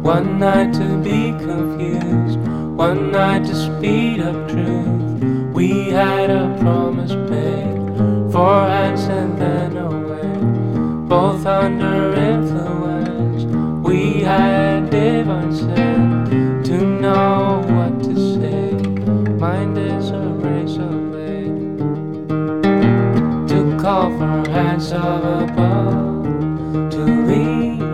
One night to be confused, one night to speed up truth. We had a promise made, 4 hands and then away, both under influence. We had divine sense to know what to say. Mind is a razor blade to call for hands of above.